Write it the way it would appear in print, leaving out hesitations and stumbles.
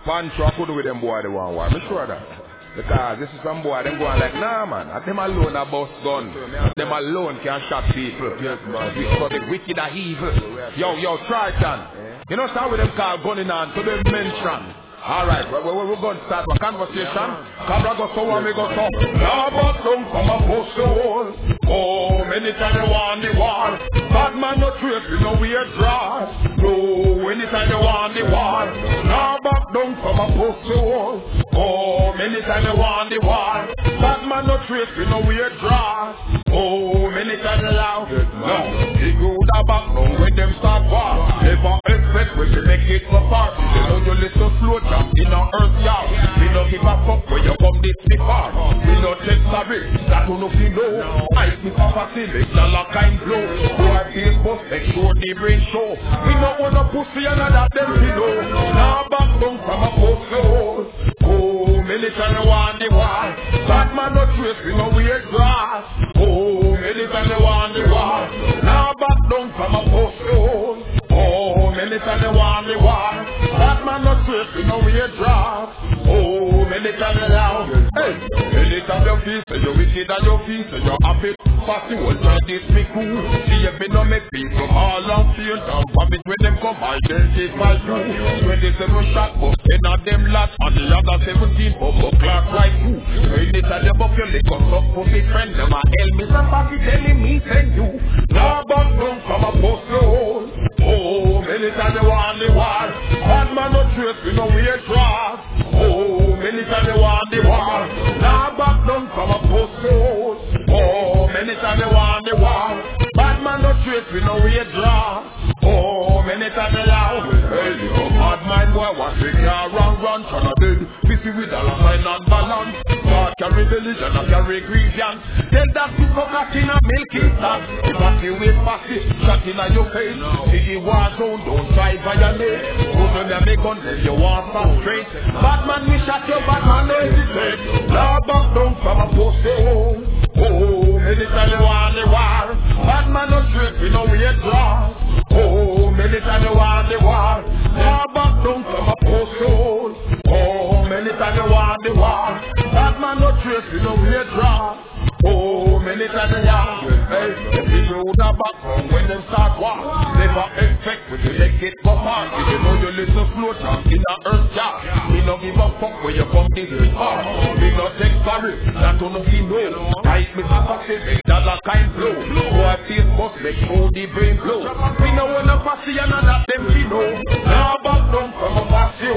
Pancho, I couldn't with them boy, they want war. I'm sure that. Because this is some boy, them going like, nah man, at them alone a bust gun. At them alone can shot people. Yes, man. Because the wicked are evil. Yo, Triton. You know how with them call gunning on to them mention. Alright, we're going to start a conversation. Cabra go so and me go so. Now but don't come up post the wall. Oh, many times they want the war. Bad man no trace, we know we are dry. No, anytime they want the war. Now but don't come up post the wall. Oh, many times they want the war. Bad man no trace, we know we are dry. Oh, many times they loud. No, he go the back now when them start war. Never expect when you make it for party. You know you listen float in our earth yard. We don't give a fuck when you come this far. We don't take sorry, that will not be low. I keep a facility, the lock kind blow. Who I feel bust, make sure the brain show. We don't want a pussy and that them we know. Now back down from a post hole. Oh, military want the war. Bad man no trace, we know we are grass. Oh, military want the war. Now back down from a post hole. Oh, military want the war. Bad man no trace, we know we are grass. Oh, military now. Hey, anytime you feel so you wicked and you feel so you happy. Passing will try this me cool. See if me no make people all on field. Now promise when them come identify you. 27 shot but 10 of them lots. And the other 17 bubble clock like you. Anytime you buff your lick up for me friend. Them a hell me somebody telling me send you. Now but don't come up post the hole. Oh, anytime you want the war. Bad man no trace, we know we are grass. Oh, anytime you want the war. Now back down from a post the hole. Oh, anytime you want the war. Bad man no trace, we know we are grass. Oh, anytime you loud. Hey, you bad mind boy, what we can run, tryna dead. Busy with all of my non-balance. God carry religion, I carry grievance. Tell that to coconut in a milky sack. If I see with passive, shot in your face. See the war zone, don't try violate. Put on your gun, if you want some straight. Bad man, we shot your bad man, no hesitate. Lord, back down from a post home. Oh, anytime you want the war. Bad man, no straight, we know we are draw. Oh, anytime you want the war. Lord, back down from a post home. Oh, anytime you want the war. Bad man, no trace, we know we are draw. Oh, many times they are. Hey, if you know the back from when them start war. Never expect when you make it for party. You know you little float up in a earth jar. We don't give a fuck when you come this far. We don't take sorry, that don't know we know. Like Mr. Pacific, that a kind blow. So I feel must make sure the brain blow. We know when a passy and that them we know. Now back down from a passy